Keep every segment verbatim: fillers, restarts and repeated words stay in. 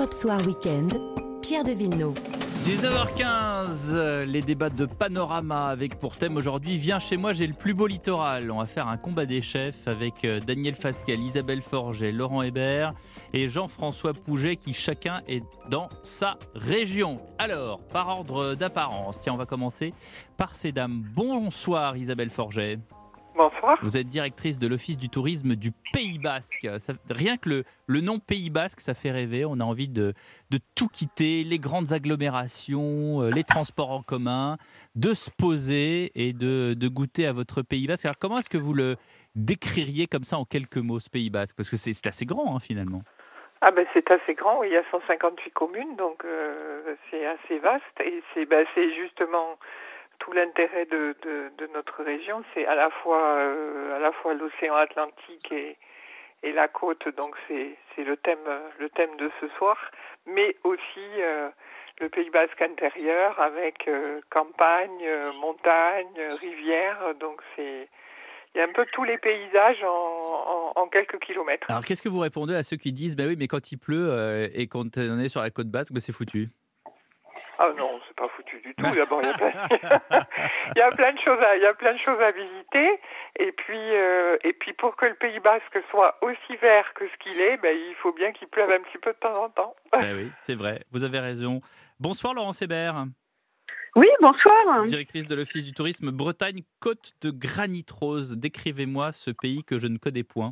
Europe Soir Weekend, Pierre de Villeneuve. dix-neuf heures quinze, les débats de Panorama avec pour thème aujourd'hui « Viens chez moi, j'ai le plus beau littoral ». On va faire un combat des chefs avec Daniel Fasquelle, Isabelle Forget, Laurent Hébert et Jean-François Pouget qui chacun est dans sa région. Alors, par ordre d'apparence, tiens, on va commencer par ces dames. Bonsoir Isabelle Forget. Bonsoir. Vous êtes directrice de l'Office du tourisme du Pays Basque. Ça, rien que le, le nom Pays Basque, ça fait rêver. On a envie de, de tout quitter, les grandes agglomérations, les transports en commun, de se poser et de, de goûter à votre Pays Basque. Alors comment est-ce que vous le décririez comme ça en quelques mots, ce Pays Basque ? Parce que c'est, c'est assez grand hein, finalement. Ah ben c'est assez grand, il y a cent cinquante-huit communes, donc euh, c'est assez vaste. Et c'est, ben, c'est justement... tout l'intérêt de, de, de notre région, c'est à la fois euh, à la fois l'océan Atlantique et, et la côte, donc c'est, c'est le thème le thème de ce soir, mais aussi euh, le Pays Basque intérieur avec euh, campagne, euh, montagne, rivière, donc c'est il y a un peu tous les paysages en, en, en quelques kilomètres. Alors qu'est-ce que vous répondez à ceux qui disent bah oui mais quand il pleut euh, et quand on est sur la côte basque, bah, c'est foutu? Ah non, c'est pas foutu du tout. D'abord, il y a plein, il y a plein de choses à, il y a plein de choses à visiter. Et puis, euh, et puis pour que le Pays Basque soit aussi vert que ce qu'il est, ben, il faut bien qu'il pleuve un petit peu de temps en temps. Ben oui, c'est vrai. Vous avez raison. Bonsoir Laurence Hébert. Oui, bonsoir. Directrice de l'Office du tourisme Bretagne, côte de granit rose. Décrivez-moi ce pays que je ne connais point.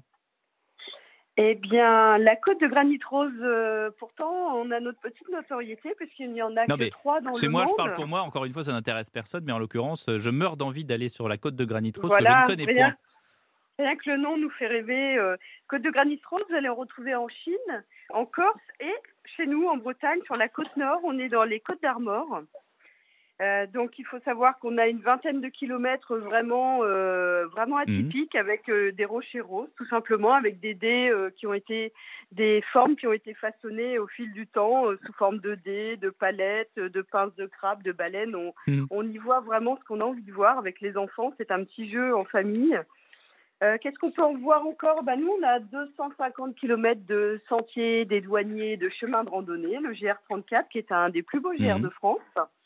Eh bien, la côte de granit rose, euh, pourtant, on a notre petite notoriété puisqu'il n'y en a non, que trois dans le monde. C'est moi, je parle pour moi. Encore une fois, ça n'intéresse personne, mais en l'occurrence, je meurs d'envie d'aller sur la côte de granit rose voilà, que je ne connais rien, point. Rien que le nom nous fait rêver. Euh, côte de granit rose, vous allez en retrouver en Chine, en Corse et chez nous, en Bretagne, sur la côte nord. On est dans les Côtes d'Armor. Euh, donc il faut savoir qu'on a une vingtaine de kilomètres vraiment, euh, vraiment atypiques mmh. avec euh, des rochers roses, tout simplement, avec des dés euh, qui ont été, des formes qui ont été façonnées au fil du temps, euh, sous forme de dés, de palettes, de pinces de crabe, de baleines. On, mmh. on y voit vraiment ce qu'on a envie de voir avec les enfants. C'est un petit jeu en famille. Euh, qu'est-ce qu'on peut en voir encore ? Ben, nous, on a deux cent cinquante kilomètres de sentiers, des douaniers, de chemins de randonnée, le G R trente-quatre, qui est un des plus beaux G R mmh. de France.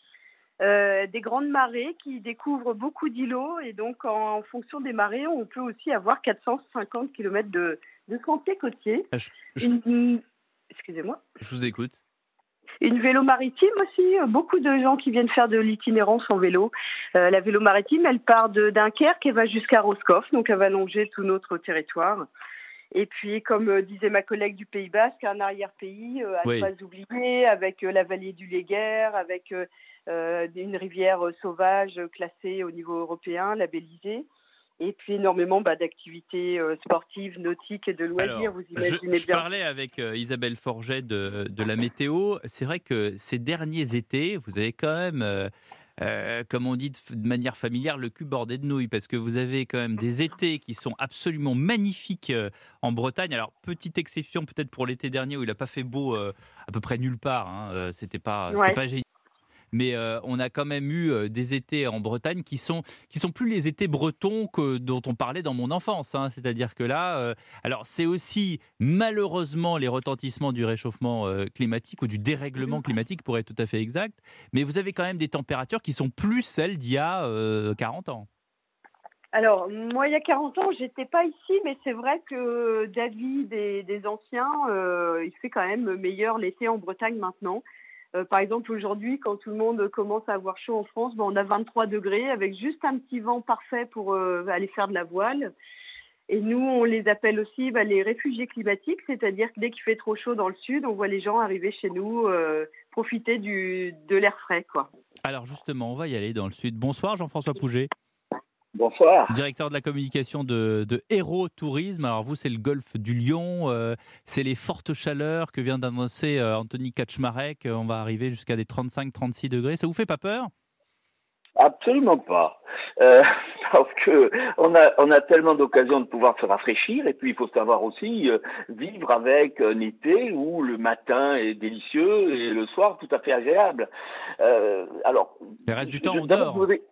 Euh, des grandes marées qui découvrent beaucoup d'îlots et donc en, en fonction des marées, on peut aussi avoir quatre cent cinquante kilomètres de, de sentiers côtiers. Je, je... Une, excusez-moi. Je vous écoute. Une vélo maritime aussi, beaucoup de gens qui viennent faire de l'itinérance en vélo. Euh, la vélo maritime, elle part de Dunkerque et va jusqu'à Roscoff, donc elle va longer tout notre territoire. Et puis, comme euh, disait ma collègue du Pays Basque, un arrière-pays euh, à ne oui. pas oublier, avec euh, la vallée du Léguer, avec euh, euh, une rivière euh, sauvage classée au niveau européen, labellisée. Et puis énormément bah, d'activités euh, sportives, nautiques et de loisirs, Alors, vous imaginez je, je bien. Je parlais avec euh, Isabelle Forget de, de la météo. C'est vrai que ces derniers étés, vous avez quand même... Euh, Euh, comme on dit de manière familière, le cul bordé de nouilles, parce que vous avez quand même des étés qui sont absolument magnifiques euh, en Bretagne. Alors, petite exception peut-être pour l'été dernier où il n'a pas fait beau euh, à peu près nulle part, hein. euh, c'était pas, ouais. c'était pas génial. Mais euh, on a quand même eu euh, des étés en Bretagne qui sont qui sont plus les étés bretons que dont on parlait dans mon enfance. Hein. C'est-à-dire que là, euh, alors c'est aussi malheureusement les retentissements du réchauffement euh, climatique ou du dérèglement climatique pour être tout à fait exact. Mais vous avez quand même des températures qui sont plus celles d'il y a euh, quarante ans. Alors, moi, il y a quarante ans, j'étais pas ici, mais c'est vrai que d'avis des, des anciens, euh, il fait quand même meilleur l'été en Bretagne maintenant. Euh, par exemple, aujourd'hui, quand tout le monde commence à avoir chaud en France, ben, on a vingt-trois degrés avec juste un petit vent parfait pour euh, aller faire de la voile. Et nous, on les appelle aussi ben, les réfugiés climatiques, c'est-à-dire que dès qu'il fait trop chaud dans le sud, on voit les gens arriver chez nous, euh, profiter du, de l'air frais, quoi. Alors justement, on va y aller dans le sud. Bonsoir Jean-François Pouget. Bonsoir. Directeur de la communication de, de Héros Tourisme. Alors vous, c'est le golfe du Lion, euh, c'est les fortes chaleurs que vient d'annoncer euh, Anthony Kaczmarek. On va arriver jusqu'à des trente-cinq à trente-six degrés. Ça vous fait pas peur ? Absolument pas. Euh, parce que on a, on a tellement d'occasions de pouvoir se rafraîchir et puis il faut savoir aussi euh, vivre avec un été où le matin est délicieux et le soir tout à fait agréable. Euh, alors, le reste du temps, on dort.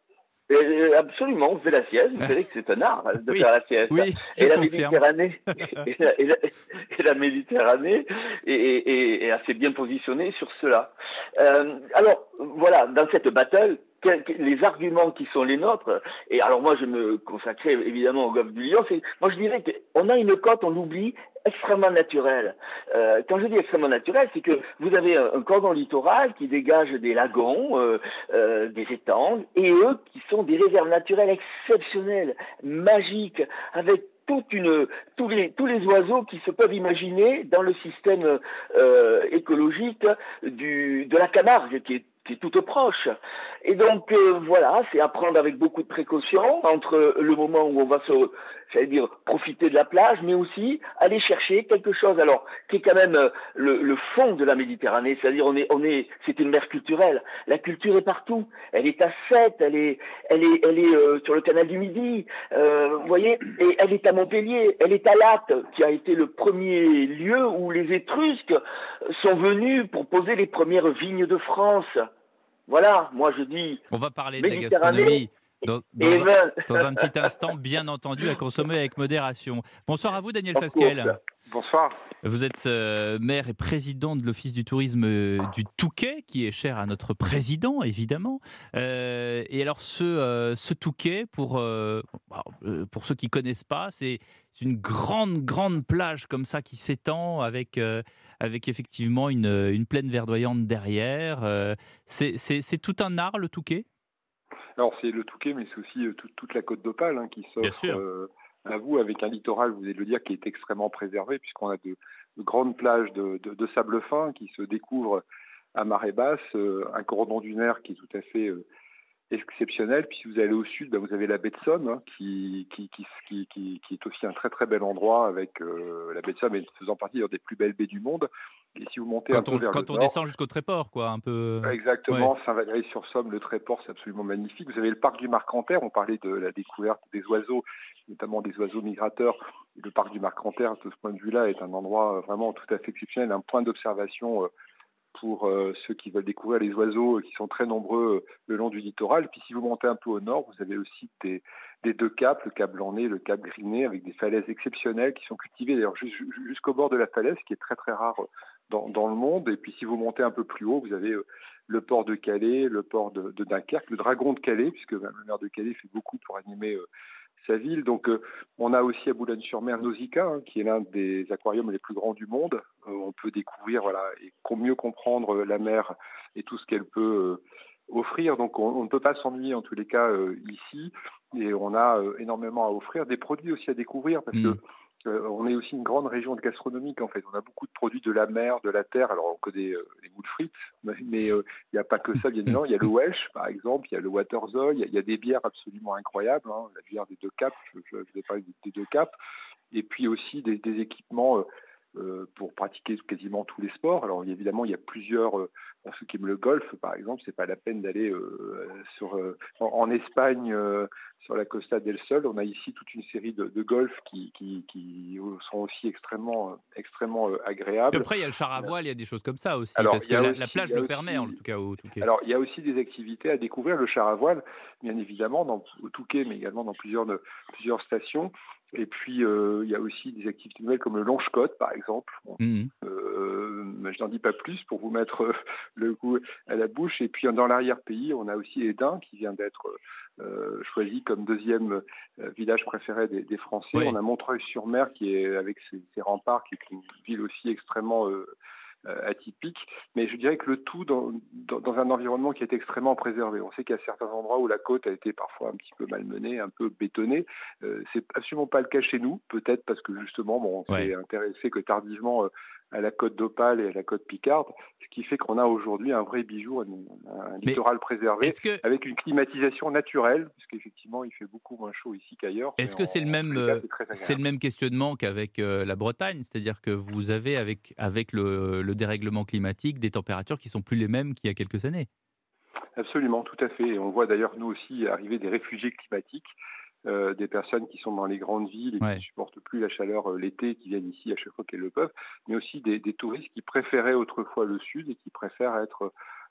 Et absolument, on fait la sieste. Vous savez que c'est un art de Oui, faire la sieste. oui, je Et la confirme. Méditerranée, et la, et la- et la Méditerranée est, est- est assez bien positionnée sur cela. Euh, alors voilà, dans cette battle, quels- quels- les arguments qui sont les nôtres. Et alors moi, je me consacrais évidemment au golfe du Lion. C'est, moi, je dirais qu'on a une côte, on l'oublie, extrêmement naturelle. Euh, quand je dis extrêmement naturelle, c'est que vous avez un, un cordon littoral qui dégage des lagons, euh, euh, des étangs, et eux qui sont des réserves naturelles exceptionnelles, magiques, avec toute une, tous les, tous les oiseaux qui se peuvent imaginer dans le système euh, écologique du, de la Camargue, qui est, qui est toute proche. Et donc, euh, voilà, c'est à prendre avec beaucoup de précaution entre le moment où on va se, j'allais dire, profiter de la plage, mais aussi aller chercher quelque chose, alors, qui est quand même euh, le, le fond de la Méditerranée, c'est-à-dire on est, on est, c'est une mer culturelle. La culture est partout. Elle est à Sète, elle est, elle est, elle est euh, sur le canal du Midi, euh, vous voyez, et elle est à Montpellier, elle est à Latte, qui a été le premier lieu où les Étrusques sont venus pour poser les premières vignes de France. Voilà, moi je dis On va parler de la Méditerranée gastronomie dans, et dans, un, vin. dans un petit instant, bien entendu, à consommer avec modération. Bonsoir à vous, Daniel Of course. Fasquelle. Bonsoir. Vous êtes euh, maire et président de l'Office du tourisme euh, du Touquet, qui est cher à notre président, évidemment. Euh, et alors, ce, euh, ce Touquet, pour, euh, pour ceux qui ne connaissent pas, c'est c'est une grande, grande plage comme ça qui s'étend avec, euh, avec effectivement une, une plaine verdoyante derrière. Euh, c'est c'est- c'est tout un art, le Touquet? Alors c'est le Touquet, mais c'est aussi euh, tout- toute la côte d'Opale hein, qui Bien s'offre sûr. euh, à vous avec un littoral, vous allez le dire, qui est extrêmement préservé puisqu'on a de, de grandes plages de, de- de sable fin qui se découvrent à marée basse, euh, un cordon dunaire qui est tout à fait euh, exceptionnel. Puis si vous allez au sud, bah, vous avez la baie de Somme hein, qui, qui, qui, qui, qui- qui est aussi un très très bel endroit avec euh, la baie de Somme et faisant partie d'ailleurs des plus belles baies du monde. Et si vous montez un Quand peu on, vers quand le on nord, descend jusqu'au Tréport, quoi, un peu. Ouais. exactement, Saint-Valery-sur-Somme, le Tréport, c'est absolument magnifique. Vous avez le parc du Marcanterre, on parlait de la découverte des oiseaux, notamment des oiseaux migrateurs. Le parc du Marcanterre, de ce point de vue-là, est un endroit vraiment tout à fait exceptionnel, un point d'observation euh, pour euh, ceux qui veulent découvrir les oiseaux euh, qui sont très nombreux euh, le long du littoral. Puis si vous montez un peu au nord, vous avez aussi des, des deux caps, le cap Blanc-Nez, le cap Griné, avec des falaises exceptionnelles qui sont cultivées d'ailleurs jus- jusqu'au bord de la falaise, ce qui est très très rare dans, dans le monde. Et puis si vous montez un peu plus haut, vous avez euh, le port de Calais, le port de, de Dunkerque, le dragon de Calais, puisque ben, le maire de Calais fait beaucoup pour animer euh, sa ville. Donc euh, on a aussi à Boulogne-sur-Mer Nausicaa, hein, qui est l'un des aquariums les plus grands du monde. Euh, on peut découvrir voilà, et com- mieux comprendre euh, la mer et tout ce qu'elle peut euh, offrir. Donc on, on ne peut pas s'ennuyer en tous les cas euh, ici. Et on a euh, énormément à offrir, des produits aussi à découvrir, parce que Mm. euh, on est aussi une grande région de gastronomique en fait. On a beaucoup de produits de la mer, de la terre. Alors on connaît euh, les moules frites, mais euh, il n'y a pas que ça bien évidemment. Il y a le Welsh par exemple, il y a le Waterzooi, il y a, il y a des bières absolument incroyables. Hein. La bière des deux caps, je, je, je vous ai parlé des deux caps, et puis aussi des, des équipements euh, euh, pour pratiquer quasiment tous les sports. Alors évidemment il y a plusieurs. Euh, pour ceux qui aiment le golf par exemple, c'est pas la peine d'aller euh, sur euh, en, en Espagne. Euh, Sur la Costa del Sol, on a ici toute une série de, de golf qui, qui, qui sont aussi extrêmement, extrêmement euh, Puis agréables. après, il y a le char à voile, il y a des choses comme ça aussi, Alors, parce il que y a la, aussi, la plage il y a le permet, en aussi- tout cas, au Touquet. Alors, il y a aussi des activités à découvrir. Le char à voile, bien évidemment, dans, au Touquet, mais également dans plusieurs, de- plusieurs stations. Et puis, euh, il y a aussi des activités nouvelles comme le longe-côte, par exemple. Bon, Mhm. euh, mais je n'en dis pas plus pour vous mettre euh, le goût à la bouche. Et puis, dans l'arrière-pays, on a aussi Édin qui vient d'être euh, choisi comme deuxième euh, village préféré des, des Français. Oui. On a Montreuil-sur-Mer qui est, avec ses, ses remparts, qui est une ville aussi extrêmement euh, euh, atypique. Mais je dirais que le tout dans, dans, dans un environnement qui est extrêmement préservé. On sait qu'il y a certains endroits où la côte a été parfois un petit peu malmenée, un peu bétonnée. Euh, c'est absolument pas le cas chez nous, peut-être parce que justement, bon, on Ouais. s'est intéressé que tardivement euh, à la côte d'Opale et à la côte Picarde, ce qui fait qu'on a aujourd'hui un vrai bijou, un, un Mais littoral préservé, Est-ce que avec une climatisation naturelle, parce qu'effectivement, il fait beaucoup moins chaud ici qu'ailleurs. est-ce mais que c'est le en- en même tous les cas, euh, c'est très c'est agréable. le même questionnement qu'avec euh, la Bretagne, c'est-à-dire que vous avez avec avec le, le dérèglement climatique des températures qui sont plus les mêmes qu'il y a quelques années. Absolument, tout à fait. Et on voit d'ailleurs, nous aussi, arriver des réfugiés climatiques, euh, des personnes qui sont dans les grandes villes et Ouais. qui ne supportent plus la chaleur euh, l'été, qui viennent ici à chaque fois qu'elles le peuvent, mais aussi des, des touristes qui préféraient autrefois le sud et qui préfèrent être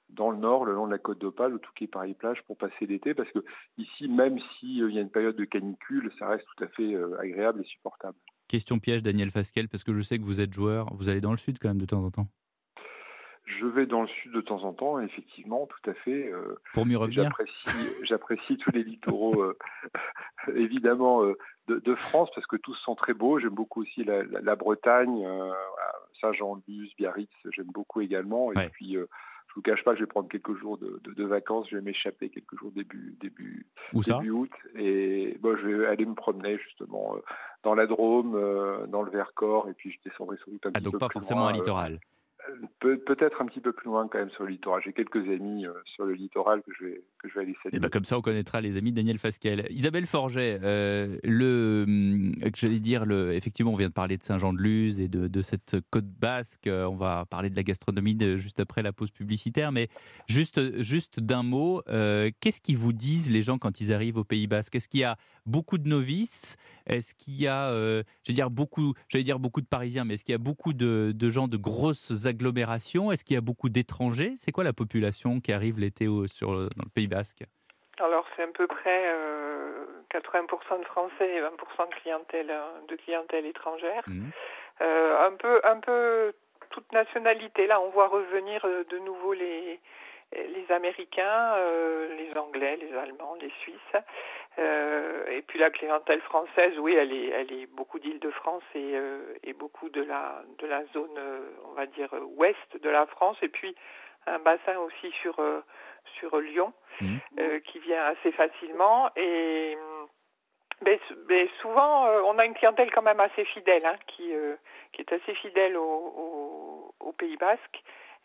dans le nord, le long de la côte d'Opale, au Touquet-Paris-Plage, pour passer l'été, parce que ici, même s'il euh, y a une période de canicule, ça reste tout à fait euh, agréable et supportable. Question piège, Daniel Fasquelle, parce que je sais que vous êtes joueur, vous allez dans le sud quand même de temps en temps. Je vais dans le sud de temps en temps, effectivement, tout à fait. Euh, Pour mieux revenir. J'apprécie, j'apprécie tous les littoraux, euh, évidemment, euh, de, de France, parce que tous sont très beaux. J'aime beaucoup aussi la, la, la Bretagne, euh, Saint-Jean-de-Luz, Biarritz, j'aime beaucoup également. Et ouais. puis, euh, je vous cache pas que je vais prendre quelques jours de, de, de vacances. Je vais m'échapper quelques jours début début Où ça début août, et bon, je vais aller me promener justement euh, dans la Drôme, euh, dans le Vercors, et puis je descendrai sans doute un ah, petit donc peu pas plus forcément loin, un littoral. Euh, Pe- peut-être un petit peu plus loin quand même sur le littoral. J'ai quelques amis euh, sur le littoral que je vais, que je vais aller saluer. Et ben comme ça, on connaîtra les amis de Daniel Fasquelle. Isabelle Forget, euh, le, euh, j'allais dire, le, effectivement, on vient de parler de Saint-Jean-de-Luz et de, de cette côte basque. On va parler de la gastronomie de, juste après la pause publicitaire. Mais juste, juste d'un mot, euh, qu'est-ce qu'ils vous disent les gens quand ils arrivent au Pays Basque ? Est-ce qu'il y a beaucoup de novices ? Est-ce qu'il y a, euh, j'allais dire beaucoup, j'allais dire beaucoup de Parisiens, mais est-ce qu'il y a beaucoup de, de gens de grosses agglomérations ? Est-ce qu'il y a beaucoup d'étrangers ? C'est quoi la population qui arrive l'été au, sur, dans le Pays Basque ? Alors c'est à peu près euh, quatre-vingts pour cent de Français et vingt pour cent de clientèle, de clientèle étrangère. Mmh. Euh, un peu, un peu toute nationalité. Là, on voit revenir de nouveau les les Américains, euh, les Anglais, les Allemands, les Suisses. Euh, et puis la clientèle française, oui, elle est, elle est beaucoup d'Île-de-France et, euh, et beaucoup de la de la zone, euh, on va dire ouest de la France. Et puis un bassin aussi sur euh, sur Lyon, mmh. euh, qui vient assez facilement. Et mais, mais souvent, euh, on a une clientèle quand même assez fidèle, hein, qui euh, qui est assez fidèle au, au, au Pays Basque.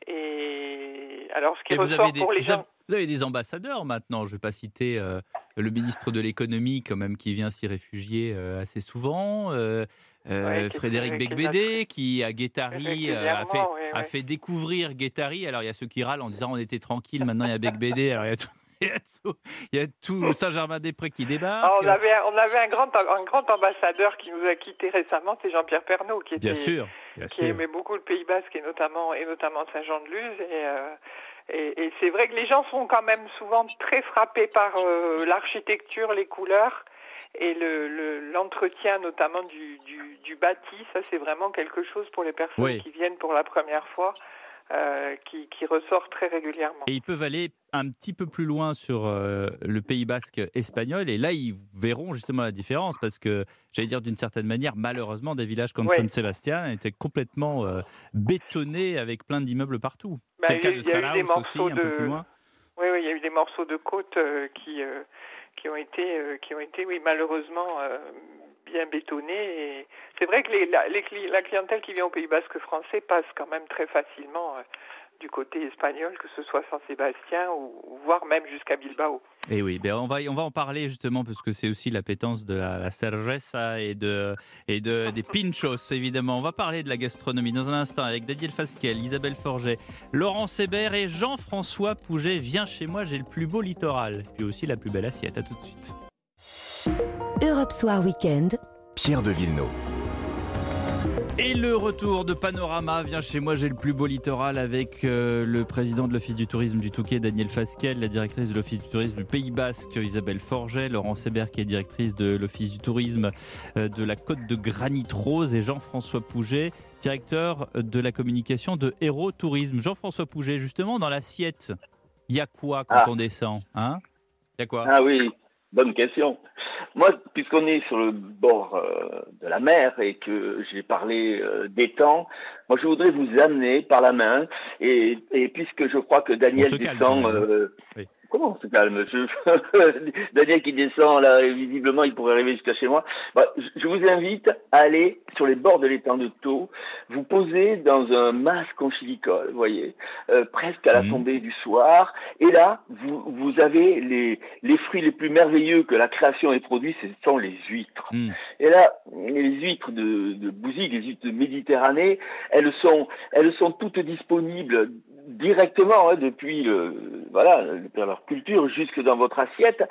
Et alors, ce qui et ressort des, pour les vous gens... Avez, vous avez des ambassadeurs maintenant. Je ne vais pas citer euh, le ministre de l'économie, quand même, qui vient s'y réfugier euh, assez souvent. Euh, euh, ouais, Frédéric Becbédé, qui à Guétari euh, a, fait, ouais, ouais. a fait découvrir Guétari. Alors, il y a ceux qui râlent en disant on était tranquille, maintenant il y a Becbédé. Alors, il y a tout. Il y a tout, il y a tout Saint-Germain-des-Prés qui débarque. Alors, on avait, on avait un, grand, un grand ambassadeur qui nous a quittés récemment, c'est Jean-Pierre Pernaut, qui, était, bien sûr, bien qui sûr. aimait beaucoup le Pays Basque et notamment, et notamment Saint-Jean-de-Luz. Et, euh, et, et c'est vrai que les gens sont quand même souvent très frappés par euh, l'architecture, les couleurs et le, le, l'entretien notamment du, du, du bâti. Ça, c'est vraiment quelque chose pour les personnes oui. qui viennent pour la première fois. Euh, qui, qui ressort très régulièrement. Et ils peuvent aller un petit peu plus loin sur euh, le Pays Basque espagnol, et là, ils verront justement la différence, parce que, j'allais dire d'une certaine manière, malheureusement, des villages comme ouais. San Sebastián étaient complètement euh, bétonnés avec plein d'immeubles partout. Bah, c'est le cas de Salaos aussi, de... un peu plus loin. Oui, oui, il y a eu des morceaux de côte euh, qui, euh, qui ont été, euh, qui ont été, oui, malheureusement... Euh, bien bétonné. Et c'est vrai que les, la, les, la clientèle qui vient au Pays Basque français passe quand même très facilement euh, du côté espagnol, que ce soit San Sébastien ou, ou voire même jusqu'à Bilbao. Et oui, ben on va on va en parler justement, parce que c'est aussi l'appétence de la, la cerveza et de et de des pinchos évidemment. On va parler de la gastronomie dans un instant avec Daniel Fasquelle, Isabelle Forget, Laurent Sébert et Jean-François Pouget. Viens chez moi, j'ai le plus beau littoral, puis aussi la plus belle assiette. À tout de suite. Europe Soir Weekend, Pierre de Villeneuve. Et le retour de Panorama, viens chez moi, j'ai le plus beau littoral, avec euh, le président de l'Office du tourisme du Touquet, Daniel Fasquelle, la directrice de l'Office du tourisme du Pays Basque, Isabelle Forget, Laurent Sébert qui est directrice de l'Office du tourisme euh, de la Côte de Granit Rose, et Jean-François Pouget, directeur de la communication de Héros Tourisme. Jean-François Pouget, justement, dans l'assiette, il y a quoi quand ah. on descend, hein ? Il y a quoi ? Ah oui, bonne question. Moi, puisqu'on est sur le bord euh, de la mer et que j'ai parlé euh, d'étangs, moi je voudrais vous amener par la main, et, et puisque je crois que Daniel descend... Euh, oui. Comment on se calme je... Daniel qui descend, là, visiblement, il pourrait arriver jusqu'à chez moi. Bah, je vous invite à aller sur les bords de l'étang de Thau, vous poser dans un mas conchylicole, vous voyez, euh, presque à la tombée du soir, et là, vous, vous avez les, les fruits les plus merveilleux que la création ait produits, ce sont les huîtres. Mmh. Et là, les huîtres de, de Bouzic, les huîtres de Méditerranée, elles sont, elles sont toutes disponibles directement, hein, depuis le, voilà, leur culture jusque dans votre assiette,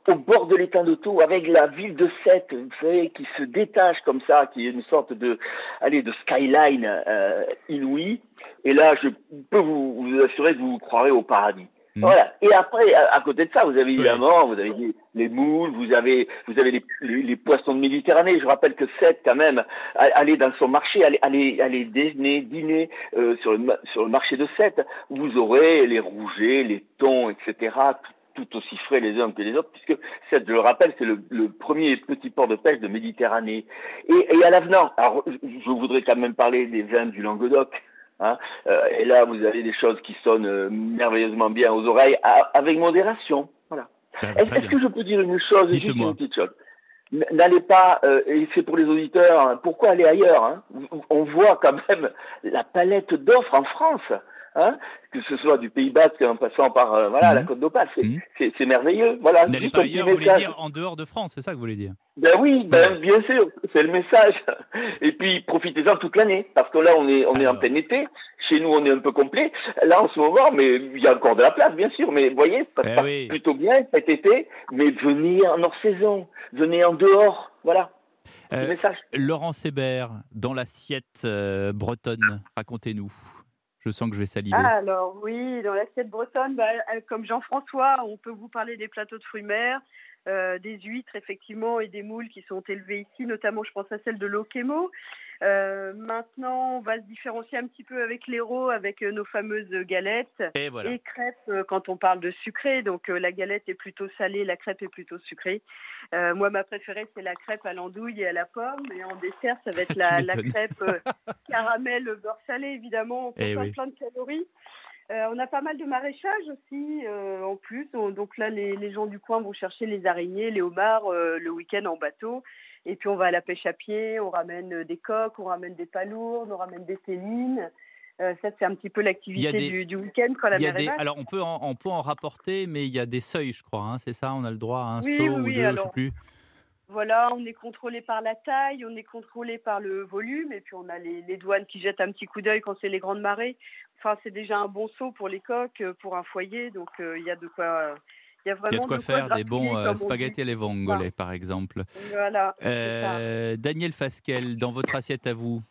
au bord de l'étang de Thau, avec la ville de Sète, vous savez, qui se détache comme ça, qui est une sorte de, allez, de skyline euh, inouïe. Et là, je peux vous, vous assurer que vous vous croirez au paradis. Mmh. Voilà. Et après, à, à côté de ça, vous avez évidemment, oui. vous avez les, les moules, vous avez, vous avez les, les, les poissons de Méditerranée. Je rappelle que Sète, quand même, aller dans son marché, aller, aller, aller déjeuner, dîner euh, sur le sur le marché de Sète, vous aurez les rougets, les thons, et cetera. Tout, tout aussi frais les uns que les autres, puisque Sète, je le rappelle, c'est le, le premier petit port de pêche de Méditerranée. Et, et à l'avenant, alors je voudrais quand même parler des vins du Languedoc. Hein, euh, et là, vous avez des choses qui sonnent euh, merveilleusement bien aux oreilles, à, avec modération. Voilà. Ah, est-ce, est-ce que je peux dire une chose, juste une petite chose? N'allez pas, euh, et c'est pour les auditeurs, hein, pourquoi aller ailleurs, hein? On voit quand même la palette d'offres en France. Hein, que ce soit du Pays Basque en passant par euh, voilà, mmh. la Côte d'Opale, c'est, mmh. c'est, c'est merveilleux. Voilà, n'allez pas ailleurs, vous voulez dire en dehors de France, c'est ça que vous voulez dire? Ben oui, ben, bien sûr, c'est le message. Et puis profitez-en toute l'année, parce que là on est on est Alors. en plein été. Chez nous on est un peu complet. Là en ce moment, mais il y a encore de la place, bien sûr. Mais vous voyez, ça se eh passe oui. plutôt bien cet été. Mais venez en hors saison, venez en dehors, voilà. Euh, le message. Laurent Sébert, dans l'assiette euh, bretonne, racontez-nous. Je sens que je vais saliver. Ah, alors oui, dans l'assiette bretonne, bah, comme Jean-François, on peut vous parler des plateaux de fruits mer, euh, des huîtres effectivement et des moules qui sont élevés ici, notamment je pense à celle de l'Okemo. Euh, maintenant, on va se différencier un petit peu avec l'Hérault, avec euh, nos fameuses galettes et, voilà. et crêpes euh, quand on parle de sucré. Donc euh, la galette est plutôt salée, la crêpe est plutôt sucrée. Euh, moi, ma préférée, c'est la crêpe à l'andouille et à la pomme. Et en dessert, ça va être la, la crêpe euh, caramel beurre salé, évidemment. On peut faire oui. plein de calories. Euh, on a pas mal de maraîchage aussi, euh, en plus. On, donc là, les, les gens du coin vont chercher les araignées, les homards euh, le week-end en bateau. Et puis on va à la pêche à pied, on ramène des coques, on ramène des palourdes, on ramène des télines. Euh, ça, c'est un petit peu l'activité des, du, du week-end quand la mer est basse. Alors on peut, en, on peut en rapporter, mais il y a des seuils, je crois. Hein, c'est ça, on a le droit à un oui, seau oui, ou oui, deux, alors, je ne sais plus. Voilà, on est contrôlé par la taille, on est contrôlé par le volume, et puis on a les, les douanes qui jettent un petit coup d'œil quand c'est les grandes marées. Enfin, c'est déjà un bon seau pour les coques, pour un foyer, donc il euh, y a de quoi... Il y a, Il y a de quoi de faire quoi des bons euh, spaghetti alle vongole, voilà. par exemple. Voilà. Euh, Daniel Fasquelle, dans votre assiette à vous.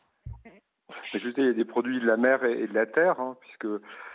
Je sais, il y a des produits de la mer et de la terre, hein, puisque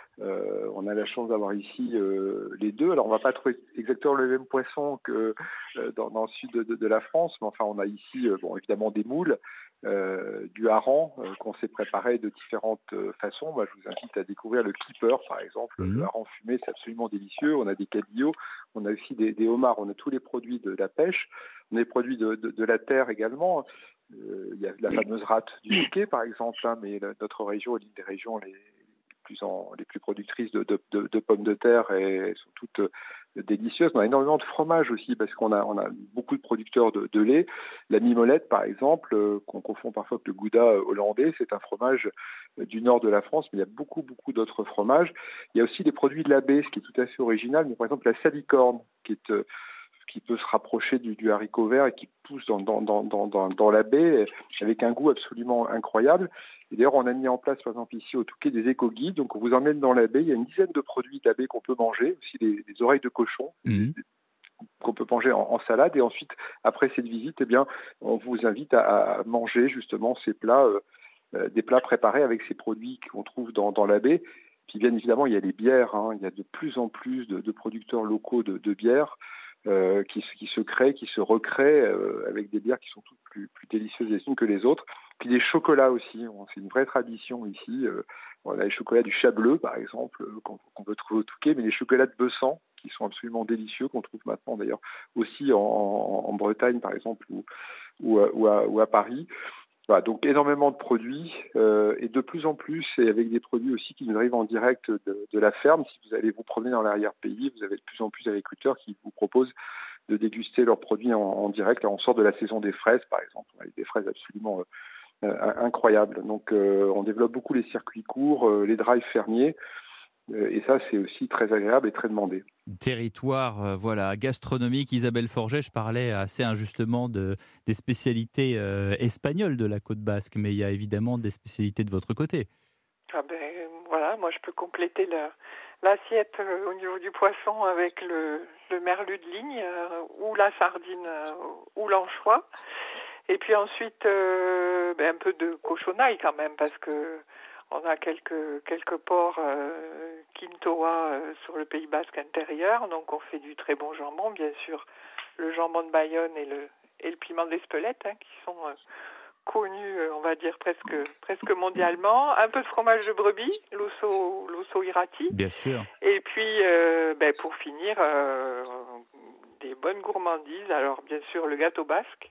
euh, on a la chance d'avoir ici euh, les deux. Alors, on ne va pas trouver exactement le même poisson que euh, dans, dans le sud de, de, de la France, mais enfin, on a ici, euh, bon, évidemment, des moules. Euh, du hareng euh, qu'on s'est préparé de différentes euh, façons. Moi, je vous invite à découvrir le keeper, par exemple. Mmh. Le hareng fumé, c'est absolument délicieux. On a des cabillaud, on a aussi des, des homards, on a tous les produits de la pêche. On a les produits de, de, de la terre également. Euh, il y a la fameuse rate du Touquet, par exemple, hein, mais la, notre région est l'une des régions les plus, en, les plus productrices de, de, de, de pommes de terre et elles sont toutes euh, délicieuses. On a énormément de fromage aussi parce qu'on a, on a beaucoup de producteurs de, de lait. La mimolette, par exemple, euh, qu'on confond parfois avec le gouda hollandais, c'est un fromage euh, du nord de la France, mais il y a beaucoup, beaucoup d'autres fromages. Il y a aussi des produits de la baie, ce qui est tout à fait original, mais par exemple la salicorne, qui est... Euh, qui peut se rapprocher du, du haricot vert et qui pousse dans, dans, dans, dans, dans la baie avec un goût absolument incroyable. Et d'ailleurs, on a mis en place, par exemple, ici au Touquet, des éco-guides. Donc, on vous emmène dans la baie. Il y a une dizaine de produits de la baie qu'on peut manger, aussi des, des oreilles de cochon mmh. qu'on peut manger en, en salade. Et ensuite, après cette visite, eh bien, on vous invite à, à manger justement ces plats, euh, des plats préparés avec ces produits qu'on trouve dans, dans la baie. Puis, bien évidemment, il y a les bières. Hein. Il y a de plus en plus de, de producteurs locaux de, de bières. Euh, qui, qui se créent, qui se recréent euh, avec des bières qui sont toutes plus, plus délicieuses les unes que les autres. Puis des chocolats aussi, c'est une vraie tradition ici. Euh, on a les chocolats du chat bleu, par exemple, euh, qu'on, qu'on peut trouver au Touquet, mais les chocolats de Bessan, qui sont absolument délicieux, qu'on trouve maintenant d'ailleurs aussi en, en, en Bretagne, par exemple, ou, ou, à, ou, à, ou à Paris. Voilà, donc énormément de produits euh, et de plus en plus, et avec des produits aussi qui nous arrivent en direct de, de la ferme. Si vous allez vous promener dans l'arrière-pays, vous avez de plus en plus d'agriculteurs qui vous proposent de déguster leurs produits en, en direct. Là, on sort de la saison des fraises, par exemple, avec des fraises absolument euh, incroyables. Donc euh, on développe beaucoup les circuits courts, euh, les drives fermiers. Et ça, c'est aussi très agréable et très demandé. Territoire, euh, voilà, gastronomique. Isabelle Forget, je parlais assez injustement de, des spécialités euh, espagnoles de la côte basque, mais il y a évidemment des spécialités de votre côté. Ah ben voilà, moi je peux compléter la, l'assiette euh, au niveau du poisson avec le, le merlu de ligne euh, ou la sardine euh, ou l'anchois. Et puis ensuite euh, ben, un peu de cochonaille quand même parce que on a quelques quelques porcs euh, Quintoa euh, sur le Pays Basque intérieur, donc on fait du très bon jambon, bien sûr le jambon de Bayonne et le et le piment d'Espelette hein, qui sont euh, connu, on va dire presque presque mondialement, un peu de fromage de brebis, l'osso l'osso irati, Bien sûr. et puis euh, ben, pour finir euh, des bonnes gourmandises. Alors bien sûr le gâteau basque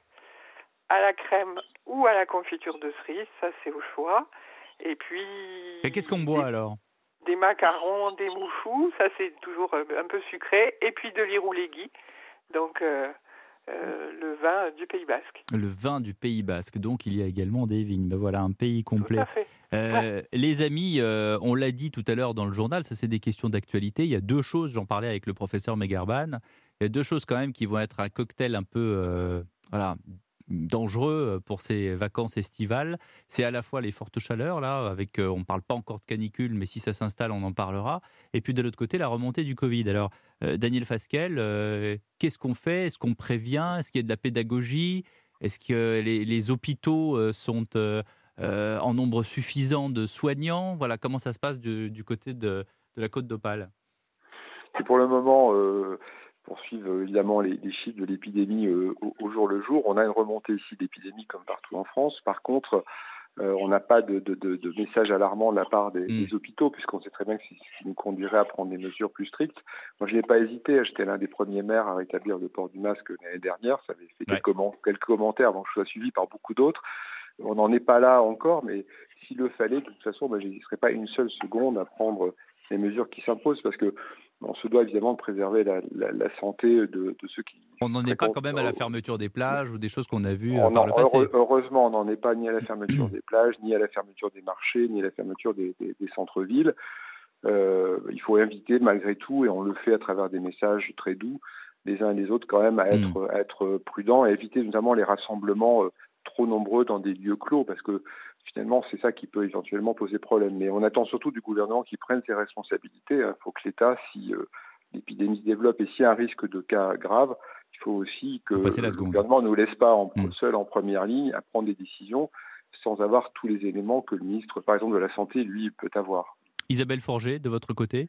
à la crème ou à la confiture de cerise, ça c'est au choix. Et puis Et qu'est-ce qu'on boit des, alors? des macarons, des moufous, ça c'est toujours un peu sucré, et puis de l'iroulégui, donc euh, Euh, le vin du Pays Basque. Le vin du Pays Basque, donc il y a également des vignes. Ben voilà, un pays complet. Tout à fait. Euh, les amis, euh, on l'a dit tout à l'heure dans le journal, ça c'est des questions d'actualité. Il y a deux choses, j'en parlais avec le professeur Megarban, il y a deux choses quand même qui vont être un cocktail un peu euh, voilà, dangereux pour ces vacances estivales. C'est à la fois les fortes chaleurs, là, avec, euh, on ne parle pas encore de canicule, mais si ça s'installe, on en parlera. Et puis de l'autre côté, la remontée du Covid. Alors, euh, Daniel Fasquelle, euh, qu'est-ce qu'on fait? Est-ce qu'on prévient? Est-ce qu'il y a de la pédagogie? Est-ce que les, les hôpitaux euh, sont euh, euh, en nombre suffisant de soignants? Voilà, comment ça se passe du, du côté de, de la Côte d'Opale? Et pour le moment, euh, pour suivre évidemment les, les chiffres de l'épidémie euh, au, au jour le jour, on a une remontée ici d'épidémie comme partout en France. Par contre, euh, on n'a pas de, de, de, de message alarmant de la part des, mmh. des hôpitaux, puisqu'on sait très bien que c'est ce qui nous conduirait à prendre des mesures plus strictes. Moi, je n'ai pas hésité. J'étais l'un des premiers maires à rétablir le port du masque l'année dernière. Ça avait fait ouais. quelques, quelques commentaires avant que je sois suivi par beaucoup d'autres. On n'en est pas là encore, mais s'il le fallait, de toute façon, ben, je n'hésiterais pas une seule seconde à prendre les mesures qui s'imposent, parce que on se doit évidemment de préserver la, la, la santé de, de ceux qui... On n'en est pas quand même à la fermeture des plages ou des choses qu'on a vues on par en, le passé. Heureux, heureusement, on n'en est pas ni à la fermeture des plages, ni à la fermeture des marchés, ni à la fermeture des, des, des centres-villes. Euh, il faut inviter malgré tout, et on le fait à travers des messages très doux, les uns et les autres quand même à être, mmh. à être prudents et à éviter notamment les rassemblements euh, trop nombreux dans des lieux clos, parce que finalement, c'est ça qui peut éventuellement poser problème. Mais on attend surtout du gouvernement qu'il prenne ses responsabilités. Il faut que l'État, si euh, l'épidémie se développe et s'il y a un risque de cas grave, il faut aussi que le gouvernement ne nous laisse pas en, mmh. seul en première ligne à prendre des décisions sans avoir tous les éléments que le ministre, par exemple, de la Santé, lui, peut avoir. Isabelle Forget, de votre côté?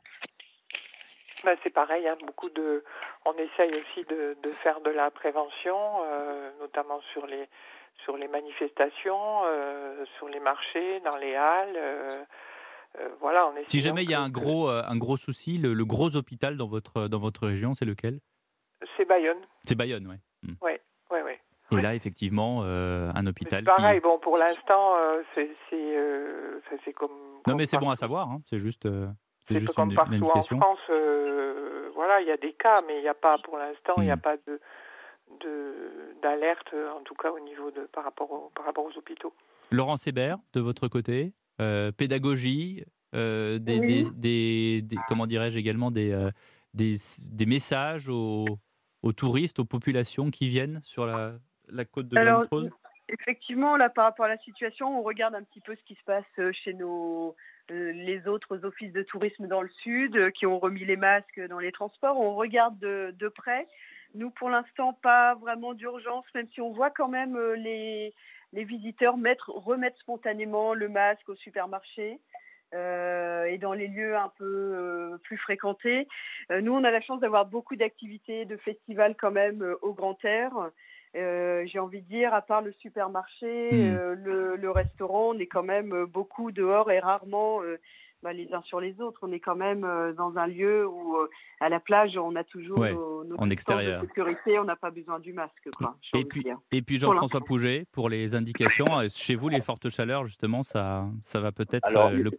Ben, c'est pareil, hein, beaucoup de... on essaye aussi de, de faire de la prévention, euh, notamment sur les sur les manifestations, euh, sur les marchés, dans les halles. Euh, euh, voilà, on si jamais il y a un gros, euh, un gros souci, le, le gros hôpital dans votre, dans votre région, c'est lequel? C'est Bayonne. C'est Bayonne, oui. Oui, oui, oui. Ouais. Et ouais. là, effectivement, euh, un hôpital c'est pareil, qui... bon, pour l'instant, euh, c'est, c'est, euh, c'est comme... Non, comme mais c'est partout. bon à savoir, hein. C'est juste, euh, c'est c'est juste comme une, partout une indication. En France, euh, voilà, il y a des cas, mais il n'y a pas, pour l'instant, il mmh. n'y a pas de... De, d'alerte, en tout cas au niveau de par rapport au, par rapport aux hôpitaux. Laurent Sébert, de votre côté, euh, pédagogie, euh, des, oui. des, des, des comment dirais-je également des, euh, des, des messages aux, aux touristes, aux populations qui viennent sur la, la côte de Alors, Montrose. Effectivement, là, par rapport à la situation, on regarde un petit peu ce qui se passe chez nos euh, les autres offices de tourisme dans le sud, euh, qui ont remis les masques dans les transports. On regarde de, de près. Nous, pour l'instant, pas vraiment d'urgence, même si on voit quand même euh, les, les visiteurs mettre, remettre spontanément le masque au supermarché euh, et dans les lieux un peu euh, plus fréquentés. Euh, nous, on a la chance d'avoir beaucoup d'activités, de festivals quand même euh, au grand air. Euh, j'ai envie de dire, à part le supermarché, mmh. euh, le, le restaurant, on est quand même beaucoup dehors et rarement... Euh, Bah, les uns sur les autres. On est quand même euh, dans un lieu où, euh, à la plage, on a toujours ouais, nos, nos en extérieur. De sécurité, on n'a pas besoin du masque. Quoi, et, puis, et puis Jean-François Pouget, pour les indications, chez vous, les fortes chaleurs, justement, ça, ça va peut-être... Alors, euh, le...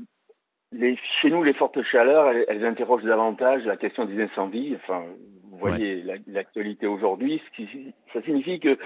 les, chez nous, les fortes chaleurs, elles, elles interrogent davantage la question des incendies. Enfin, vous voyez ouais. la, l'actualité aujourd'hui. Ce qui, ça signifie que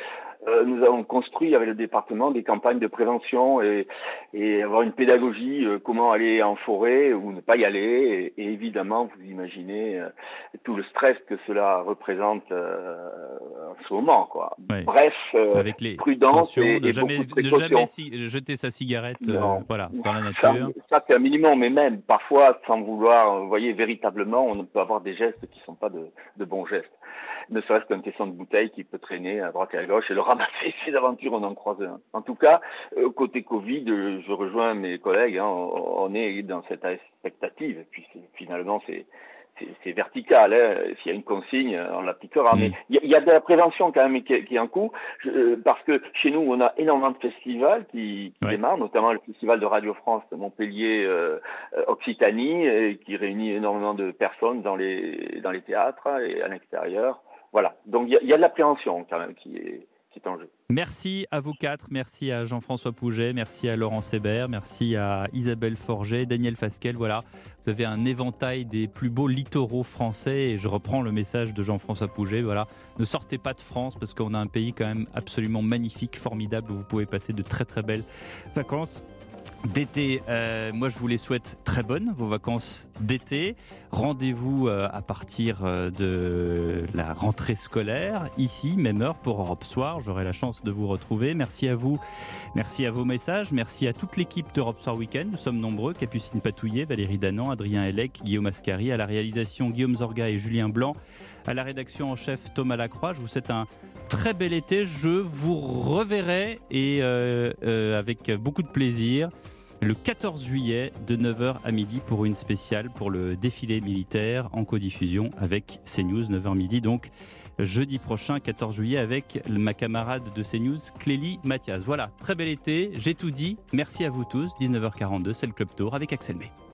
euh, nous avons construit avec le département des campagnes de prévention et, et avoir une pédagogie, euh, comment aller en forêt ou ne pas y aller. Et, et évidemment, vous imaginez euh, tout le stress que cela représente euh, en ce moment, quoi. Ouais. Bref, euh, avec les prudence et, de et jamais, beaucoup de ne précautions. jamais si, jeter sa cigarette euh, voilà, dans la Ça, nature. ça c'est un minimum, mais même parfois, sans vouloir, vous voyez, véritablement, on peut avoir des gestes qui ne sont pas de, de bons gestes. Ne serait-ce qu'un tesson de bouteille qui peut traîner à droite et à gauche et le ramasser. Ces aventures, on en croise un. En tout cas, euh, côté Covid, euh, je rejoins mes collègues, hein, on, on est dans cette expectative. Et puis c'est, finalement, c'est, c'est, c'est vertical. Hein. S'il y a une consigne, on l'appliquera. Mmh. Mais il y, y a de la prévention quand même qui, qui est en cours, je, euh, parce que chez nous, on a énormément de festivals qui, qui ouais. démarrent, notamment le festival de Radio France de Montpellier, euh, Occitanie, et qui réunit énormément de personnes dans les dans les théâtres et à l'extérieur. Voilà, donc il y, y a de l'appréhension quand même qui est, qui est en jeu. Merci à vous quatre, merci à Jean-François Pouget, merci à Laurent Sébert, merci à Isabelle Forget, Daniel Fasquelle. Voilà, vous avez un éventail des plus beaux littoraux français et je reprends le message de Jean-François Pouget. Voilà, ne sortez pas de France parce qu'on a un pays quand même absolument magnifique, formidable, où vous pouvez passer de très très belles vacances d'été. Euh, moi, je vous les souhaite très bonnes, vos vacances d'été. Rendez-vous euh, à partir euh, de la rentrée scolaire, ici, même heure pour Europe Soir. J'aurai la chance de vous retrouver. Merci à vous, merci à vos messages, merci à toute l'équipe d'Europe Soir Week-end. Nous sommes nombreux, Capucine Patouillet, Valérie Danan, Adrien Hellec, Guillaume Ascari, à la réalisation Guillaume Zorga et Julien Blanc, à la rédaction en chef Thomas Lacroix. Je vous souhaite un très bel été. Je vous reverrai et euh, euh, avec beaucoup de plaisir le quatorze juillet de neuf heures à midi pour une spéciale pour le défilé militaire en codiffusion avec CNews, neuf heures midi. Donc jeudi prochain, quatorze juillet, avec ma camarade de CNews, Clélie Mathias. Voilà, très bel été, j'ai tout dit. Merci à vous tous. dix-neuf heures quarante-deux, c'est le Club Tour avec Axel May.